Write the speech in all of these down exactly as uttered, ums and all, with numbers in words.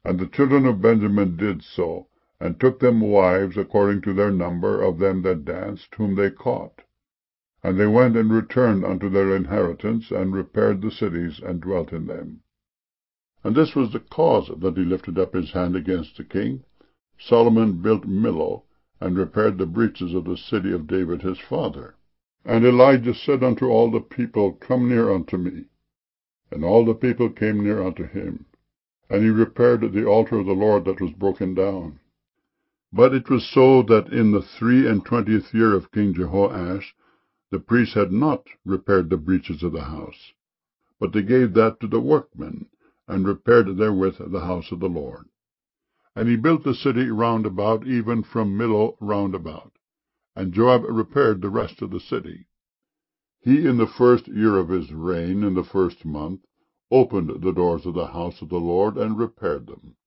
And the children of Benjamin did so, and took them wives according to their number of them that danced, whom they caught. And they went and returned unto their inheritance, and repaired the cities, and dwelt in them. And this was the cause that he lifted up his hand against the king. Solomon built Millo, and repaired the breaches of the city of David his father. And Elijah said unto all the people, Come near unto me. And all the people came near unto him. And he repaired the altar of the Lord that was broken down. But it was so that in the three and twentieth year of King Jehoash, the priests had not repaired the breaches of the house, but they gave that to the workmen, and repaired therewith the house of the Lord. And he built the city round about, even from Millo round about. And Joab repaired the rest of the city. He, in the first year of his reign, in the first month, opened the doors of the house of the Lord, and repaired them.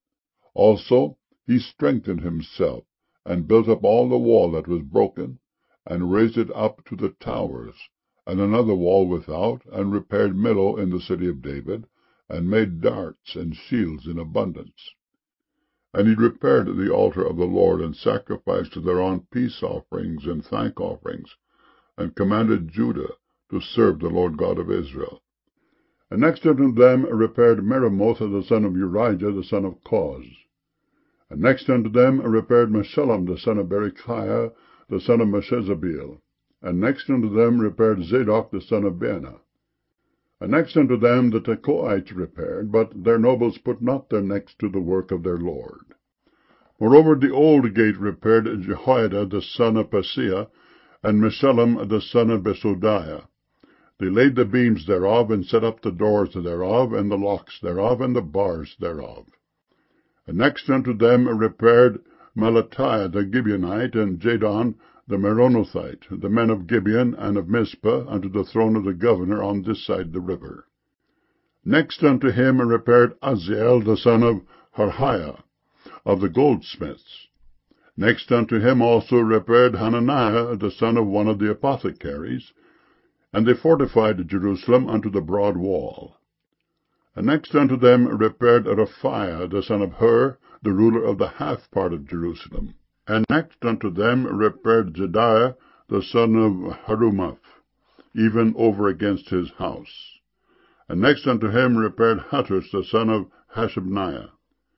Also he strengthened himself, and built up all the wall that was broken, and raised it up to the towers, and another wall without, and repaired Millo in the city of David, and made darts and shields in abundance. And he repaired the altar of the Lord, and sacrificed thereon peace offerings and thank offerings, and commanded Judah to serve the Lord God of Israel. And next unto them repaired Meremoth the son of Urijah the son of Koz. And next unto them repaired Meshullam the son of Berechiah the son of Meshezabeel. And next unto them repaired Zadok the son of Baana. And next unto them the Tekoites repaired, but their nobles put not their necks to the work of their lord. Moreover the old gate repaired Jehoiada the son of Paseah, and Meshullam the son of Besodiah. They laid the beams thereof, and set up the doors thereof, and the locks thereof, and the bars thereof. And next unto them repaired Melatiah the Gibeonite, and Jadon the Meronothite, the men of Gibeon and of Mizpah, unto the throne of the governor on this side the river. Next unto him repaired Aziel the son of Harhiah, of the goldsmiths. Next unto him also repaired Hananiah the son of one of the apothecaries, and they fortified Jerusalem unto the broad wall. And next unto them repaired Raphiah the son of Hur, the ruler of the half part of Jerusalem. And next unto them repaired Jediah the son of Harumaph, even over against his house. And next unto him repaired Hattus the son of Hashabniah.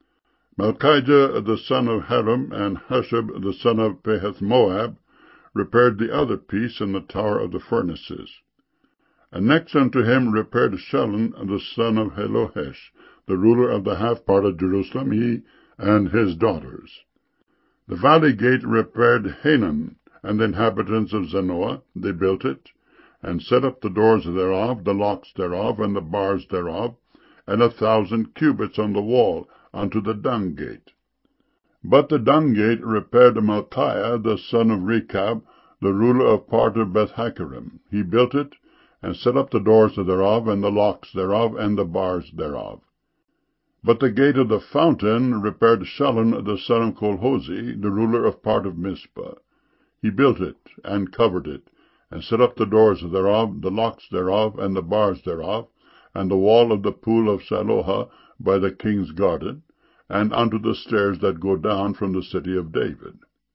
Malchijah the son of Harum, and Hushab the son of Pahath-Moab, repaired the other piece in the tower of the furnaces. And next unto him repaired Shallun the son of Helohesh, the ruler of the half part of Jerusalem, he and his daughters. The valley gate repaired Hanan, and the inhabitants of Zanoah. They built it, and set up the doors thereof, the locks thereof, and the bars thereof, and a thousand cubits on the wall, unto the dung gate. But the dung gate repaired Malchiah the son of Rechab, the ruler of part of Beth-Hakerem. He built it, and set up the doors thereof, and the locks thereof, and the bars thereof. But the gate of the fountain repaired Shallun the son of Colhozi, the ruler of part of Mizpah. He built it, and covered it, and set up the doors thereof, the locks thereof, and the bars thereof, and the wall of the pool of Siloah by the king's garden, and unto the stairs that go down from the city of David.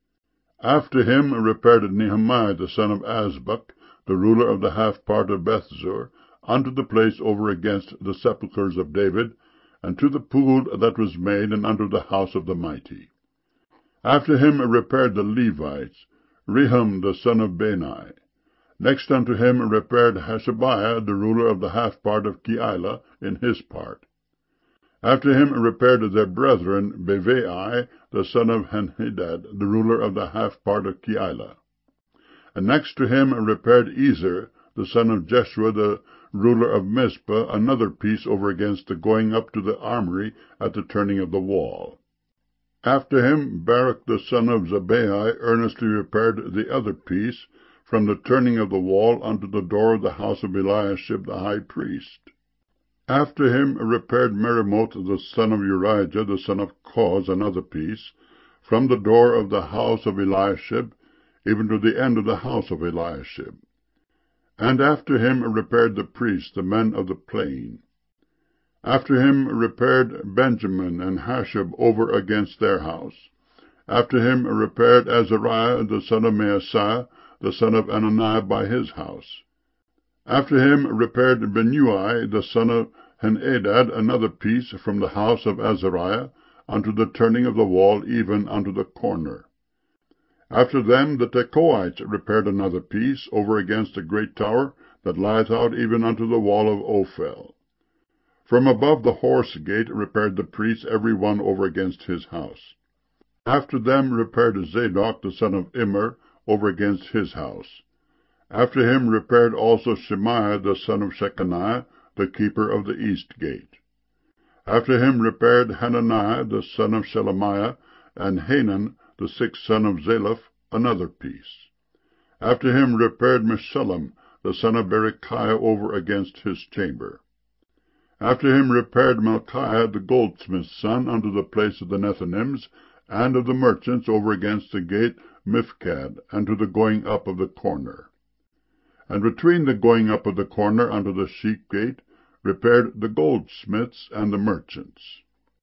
After him repaired Nehemiah the son of Azbuk, the ruler of the half part of Bethzur, unto the place over against the sepulchres of David, and to the pool that was made, and unto the house of the mighty. After him repaired the Levites, Rehum the son of Bani. Next unto him repaired Hashabiah, the ruler of the half part of Keilah, in his part. After him repaired their brethren Bevai, the son of Henhedad, the ruler of the half part of Keilah. And next to him repaired Ezer, the son of Jeshua, the ruler of Mizpah, another piece over against the going up to the armory at the turning of the wall. After him Baruch the son of Zabbai earnestly repaired the other piece, from the turning of the wall unto the door of the house of Eliashib the high priest. After him repaired Meremoth the son of Urijah, the son of Koz, another piece, from the door of the house of Eliashib, even to the end of the house of Eliashib. And after him repaired the priests, the men of the plain. After him repaired Benjamin and Hashab over against their house. After him repaired Azariah the son of Maaseiah, the son of Ananiah, by his house. After him repaired Benui the son of Henadad another piece from the house of Azariah unto the turning of the wall, even unto the corner. After them the Tekoites repaired another piece over against the great tower that lieth out even unto the wall of Ophel. From above the horse gate repaired the priests every one over against his house. After them repaired Zadok the son of Immer over against his house. After him repaired also Shemaiah the son of Shechaniah, the keeper of the east gate. After him repaired Hananiah the son of Shelemiah, and Hanan the sixth son of Zalaph another piece. After him repaired Meshullam the son of Berechiah over against his chamber. After him repaired Malchiah the goldsmith's son unto the place of the Nethinims and of the merchants over against the gate Mifkad, and to the going up of the corner. And between the going up of the corner unto the sheep gate repaired the goldsmiths and the merchants.